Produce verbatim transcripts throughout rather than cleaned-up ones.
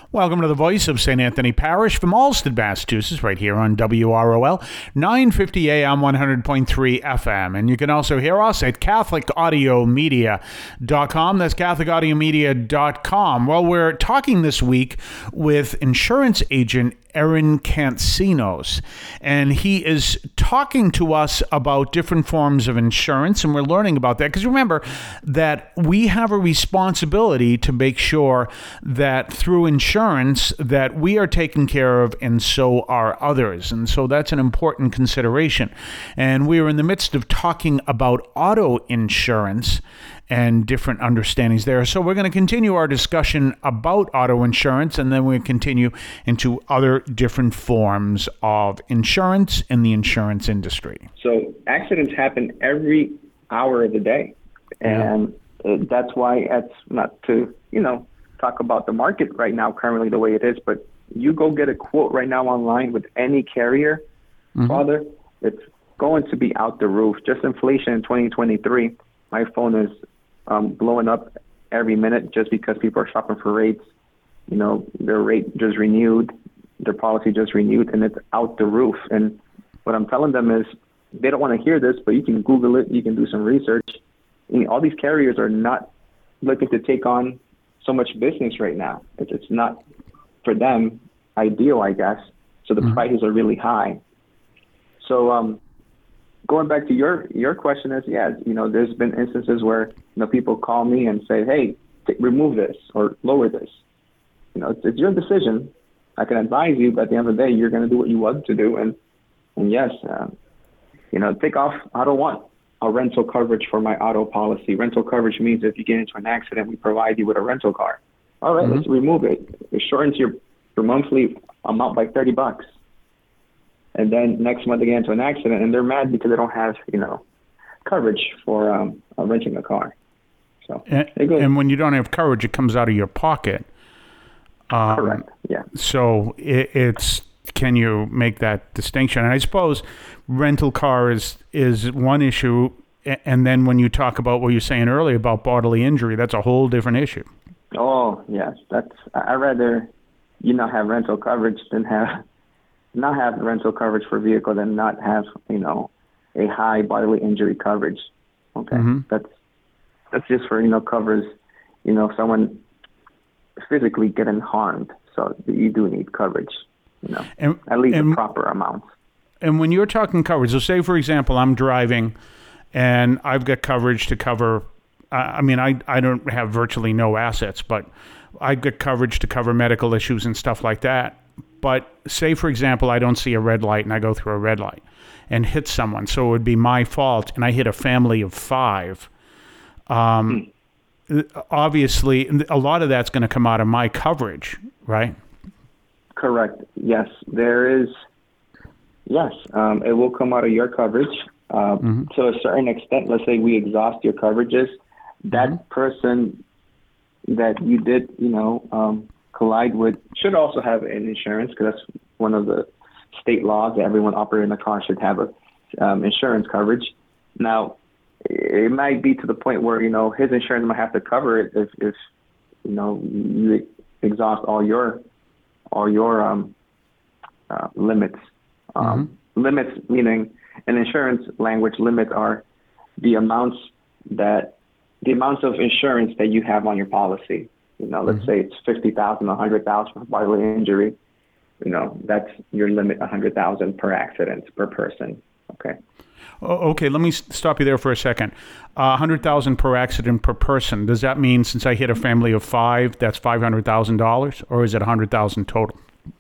Welcome to the voice of Saint Anthony Parish from Alston, Massachusetts, right here on W R O L, nine fifty A M, one hundred point three F M. And you can also hear us at Catholic Audio Media dot com. That's Catholic Audio Media dot com. Well, we're talking this week with insurance agent Aaron Cancinos, and he is talking to us about different forms of insurance, and we're learning about that because remember that we have a responsibility to make sure that through insurance that we are taken care of and so are others, and so that's an important consideration. And we are in the midst of talking about auto insurance and different understandings there. So we're going to continue our discussion about auto insurance, and then we'll continue into other different forms of insurance in the insurance industry. So accidents happen every hour of the day. And yeah. That's why it's not to, you know, talk about the market right now currently the way it is, but you go get a quote right now online with any carrier, mm-hmm. Father, it's going to be out the roof. Just inflation in twenty twenty-three, my phone is Um, blowing up every minute just because people are shopping for rates. You know, their rate just renewed, their policy just renewed, and it's out the roof. And what I'm telling them is they don't want to hear this, but you can Google it, you can do some research. I mean, all these carriers are not looking to take on so much business right now. It's, it's not for them ideal, I guess. So the mm-hmm. prices are really high. So, um, going back to your, your question is, yeah, you know, there's been instances where, you know, people call me and say, hey, t- remove this or lower this. You know, it's, it's your decision. I can advise you, but at the end of the day, you're going to do what you want to do. And, and yes, uh, you know, take off, I don't want a rental coverage for my auto policy. Rental coverage means if you get into an accident, we provide you with a rental car. All right, mm-hmm. let's remove it. It shortens your, your monthly amount by thirty bucks. And then next month they get into an accident and they're mad because they don't have, you know, coverage for um, uh, renting a car. So and, and when you don't have coverage, it comes out of your pocket. Um, Correct. Yeah. So it, it's can you make that distinction? And I suppose rental car is is one issue, and then when you talk about what you're saying earlier about bodily injury, that's a whole different issue. Oh yes, that's I rather you not have rental coverage than have. not have rental coverage for vehicle than not have, you know, a high bodily injury coverage. Okay. Mm-hmm. That's, that's just for, you know, covers, you know, someone physically getting harmed. So you do need coverage, you know, and, at least and, a proper amount. And when you're talking coverage, so say, for example, I'm driving and I've got coverage to cover, uh, I mean, I, I don't have virtually no assets, but I've got coverage to cover medical issues and stuff like that. But say, for example, I don't see a red light and I go through a red light and hit someone. So it would be my fault. And I hit a family of five. Um, mm. Obviously, a lot of that's going to come out of my coverage, right? Correct. Yes, there is. Yes, um, it will come out of your coverage. Uh, mm-hmm. To a certain extent, let's say we exhaust your coverages. That mm-hmm. person that you did, you know, um, collide with should also have an insurance because that's one of the state laws that everyone operating a car should have a um, insurance coverage. Now, it might be to the point where, you know, his insurance might have to cover it if, if you know, you exhaust all your all your um, uh, limits. Um, mm-hmm. Limits meaning in insurance language, limits are the amounts that the amounts of insurance that you have on your policy. You know, let's mm-hmm. say it's fifty thousand, a hundred thousand for bodily injury. You know, that's your limit, a hundred thousand per accident per person. Okay. Oh, okay. Let me stop you there for a second. A uh, hundred thousand per accident per person. Does that mean since I hit a family of five, that's five hundred thousand dollars, or is it a hundred thousand total?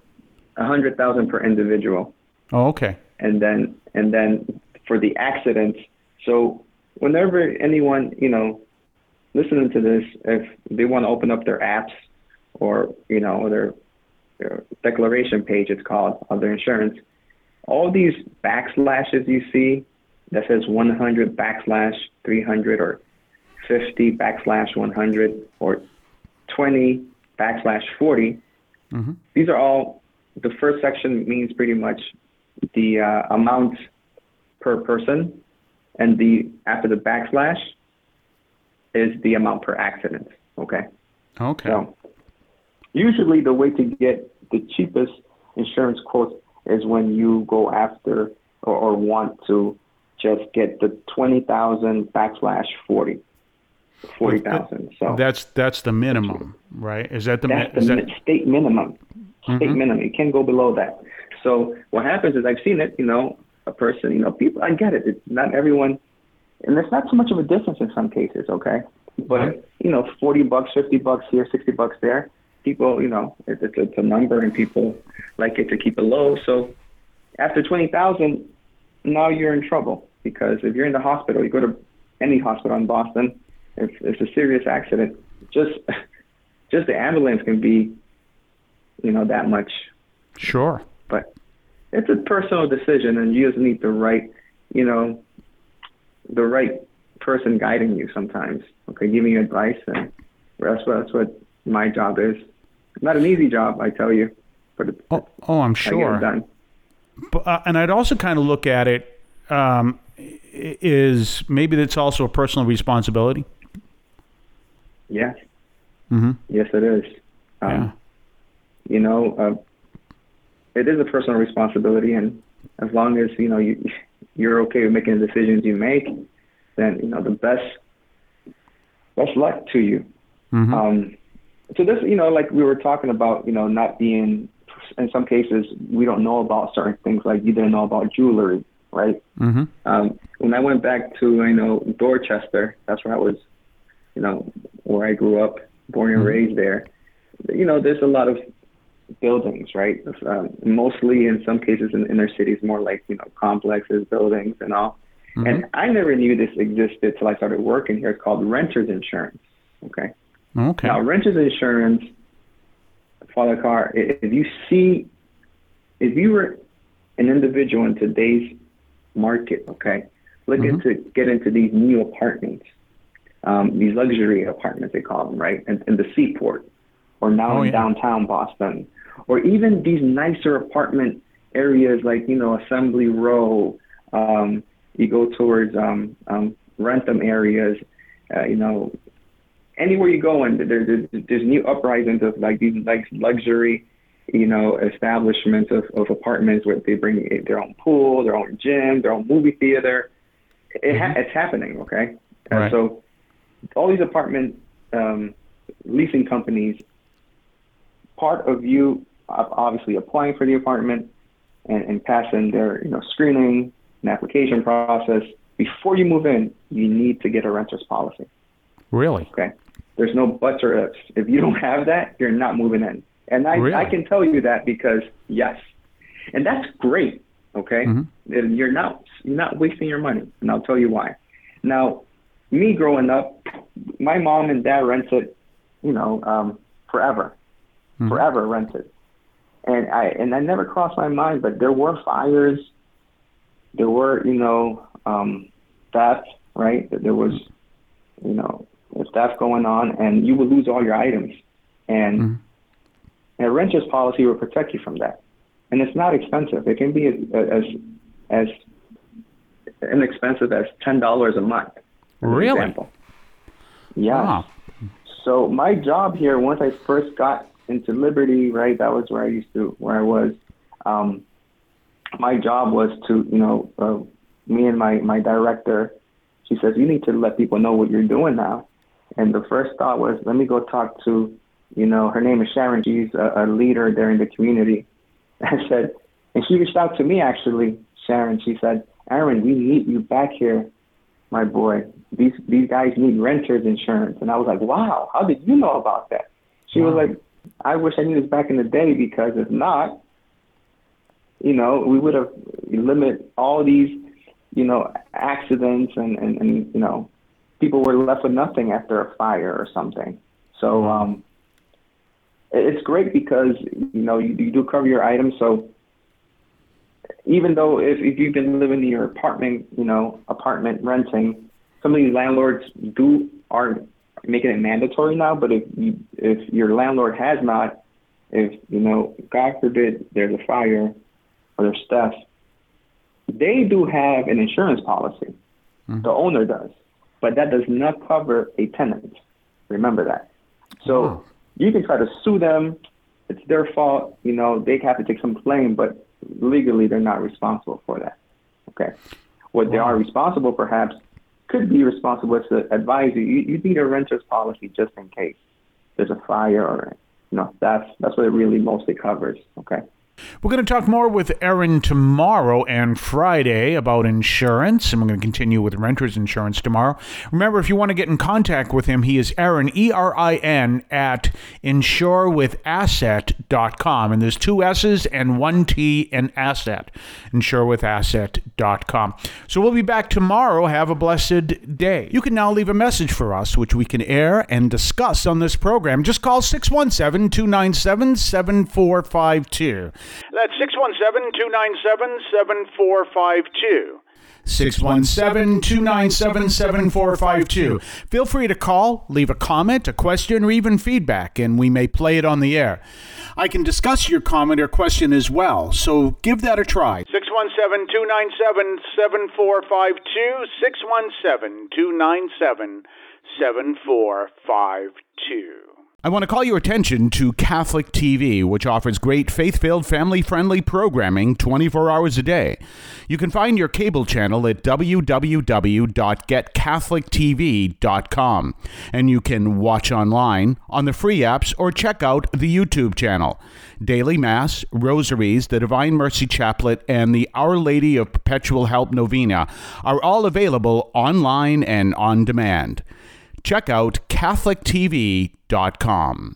A hundred thousand per individual. Oh, okay. And then, and then for the accident. So whenever anyone, you know, listening to this, if they want to open up their apps or, you know, their, their declaration page, it's called, of their insurance, all these backslashes you see that says one hundred backslash three hundred or fifty backslash one hundred or twenty backslash forty, mm-hmm. these are all, the first section means pretty much the uh, amount per person, and the after the backslash is the amount per accident. Okay. Okay. So usually the way to get the cheapest insurance quote is when you go after or, or want to just get the twenty thousand backslash forty. forty thousand. So that's that's the minimum, right? Is that the that's is the that... state minimum? State Mm-hmm. minimum. You can't go below that. So what happens is I've seen it. You know, a person. You know, people. I get it. It's not everyone, and there's not so much of a difference in some cases. Okay, but Mm-hmm. you know, forty bucks, fifty bucks here, sixty bucks there. People, you know, it's, it's, it's a number, and people like it to keep it low. So after twenty thousand, now you're in trouble because if you're in the hospital, you go to any hospital in Boston. If it's a serious accident, just just the ambulance can be, you know, that much. Sure. But it's a personal decision, and you just need the right, you know, the right person guiding you sometimes. Okay, giving you advice, and that's what that's what my job is. It's not an easy job, I tell you, but it's, Oh, oh I'm I get sure. it done. But, uh, and I'd also kind of look at it um, i- is maybe that's also a personal responsibility. Yes. Mm-hmm. Yes, it is. Um, Yeah. You know, uh, it is a personal responsibility, and as long as you know you you're okay with making the decisions you make, then you know the best best luck to you. Mm-hmm. Um, so this, you know, like we were talking about, you know, not being, in some cases, we don't know about certain things, like you didn't know about jewelry, right? Mm-hmm. Um, when I went back to, you know, Dorchester, that's where I was, you know, where I grew up, born and Mhm. raised there. You know, there's a lot of buildings, right? Um, mostly in some cases in inner cities, more like, you know, complexes, buildings and all. Mhm. And I never knew this existed till I started working here. It's called renter's insurance. Okay. Okay. Now, renter's insurance, Father Carr, i- if you see, if you were an individual in today's market, okay, looking Mhm. to get into these new apartments, um, these luxury apartments, they call them, right, in, in the Seaport, or now Oh, in yeah. downtown Boston, or even these nicer apartment areas like, you know, Assembly Row, um, you go towards um, um, Rentham areas, uh, you know, anywhere you go, and there, there's, there's new uprisings of like these like luxury, you know, establishments of, of apartments where they bring their own pool, their own gym, their own movie theater. It ha- it's happening, okay? And Right. so all these apartment um, leasing companies, part of you obviously applying for the apartment and, and passing their, you know, screening and application process, before you move in, you need to get a renter's policy. Really? Okay. There's no buts or ifs. If you don't have that, you're not moving in. And I, Really? I can tell you that because yes. And that's great. Okay. Mm-hmm. And you're not, you're not wasting your money. And I'll tell you why. Now, me growing up, my mom and dad rented, you know, um, forever, Mhm. forever rented. And I, and I never crossed my mind, but there were fires. There were, you know, um, theft, right? There was, you know, theft going on, and you would lose all your items. And Mhm. a renter's policy will protect you from that. And it's not expensive. It can be as as, as inexpensive as ten dollars a month. As an Really? example. Yeah. Wow. So my job here, once I first got into Liberty, right, that was where I used to, where I was. Um, my job was to, you know, uh, me and my, my director, she says, you need to let people know what you're doing now. And the first thought was, let me go talk to, you know, her name is Sharon. She's a, a leader there in the community. I said, and she reached out to me, actually, Sharon. She said, Aaron, we need you back here, my boy. These these guys need renter's insurance. And I was like, wow, how did you know about that? She Wow. was like, I wish I knew this back in the day, because if not, you know, we would have limited all these, you know, accidents and, and, and, you know, people were left with nothing after a fire or something. So um, it's great because, you know, you, you do cover your items. So even though if, if you've been living in your apartment, you know, apartment renting, some of these landlords do are making it mandatory now. But if you, if your landlord has not, if, you know, God forbid there's a fire or there's theft, they do have an insurance policy. Mm-hmm. The owner does, but that does not cover a tenant. Remember that. So Wow. You can try to sue them. It's their fault. You know, they have to take some blame, but legally they're not responsible for that. Okay. What wow. they are responsible, perhaps, could be responsible to advise you. You, you need a renter's policy just in case there's a fire or, you know, that's, that's what it really mostly covers. Okay. We're going to talk more with Aaron tomorrow and Friday about insurance, and we're going to continue with renter's insurance tomorrow. Remember, if you want to get in contact with him, he is Aaron, E R I N, at insure with asset dot com. And there's two S's and one T in asset, insure with asset dot com. So we'll be back tomorrow. Have a blessed day. You can now leave a message for us, which we can air and discuss on this program. Just call six one seven, two nine seven, seven four five two. That's six one seven, two nine seven, seven four five two. six one seven, two nine seven, seven four five two. Feel free to call, leave a comment, a question, or even feedback, and we may play it on the air. I can discuss your comment or question as well, so give that a try. six one seven, two nine seven, seven four five two. six one seven, two nine seven, seven four five two. I want to call your attention to Catholic T V, which offers great faith-filled, family-friendly programming twenty-four hours a day. You can find your cable channel at w w w dot get catholic t v dot com, and you can watch online on the free apps or check out the YouTube channel. Daily Mass, Rosaries, the Divine Mercy Chaplet, and the Our Lady of Perpetual Help Novena are all available online and on demand. Check out catholic t v dot com.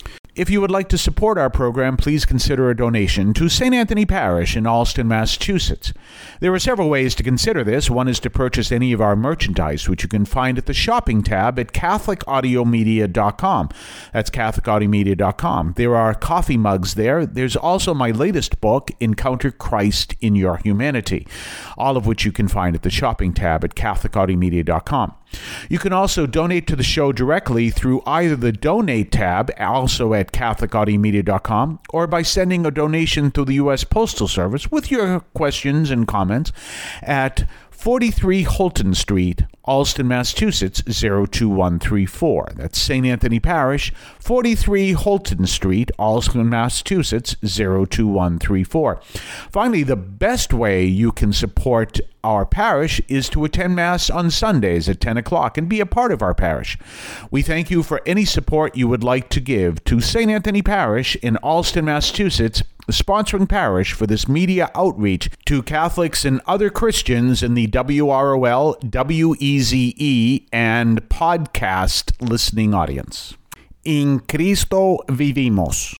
If you would like to support our program, please consider a donation to Saint Anthony Parish in Allston, Massachusetts. There are several ways to consider this. One is to purchase any of our merchandise, which you can find at the shopping tab at catholic audio media dot com. That's catholic audio media dot com. There are coffee mugs there. There's also my latest book, Encounter Christ in Your Humanity, all of which you can find at the shopping tab at catholic audio media dot com. You can also donate to the show directly through either the Donate tab, also at catholic audio media dot com, or by sending a donation through the U S Postal Service with your questions and comments at forty-three Holton Street, Allston, Massachusetts, zero two one three four. That's Saint Anthony Parish, forty-three Holton Street, Allston, Massachusetts, zero two one three four. Finally, the best way you can support our parish is to attend Mass on Sundays at ten o'clock and be a part of our parish. We thank you for any support you would like to give to Saint Anthony Parish in Allston, Massachusetts, the sponsoring parish for this media outreach to Catholics and other Christians in the W R O L, W E Z E, and podcast listening audience. In Cristo vivimos.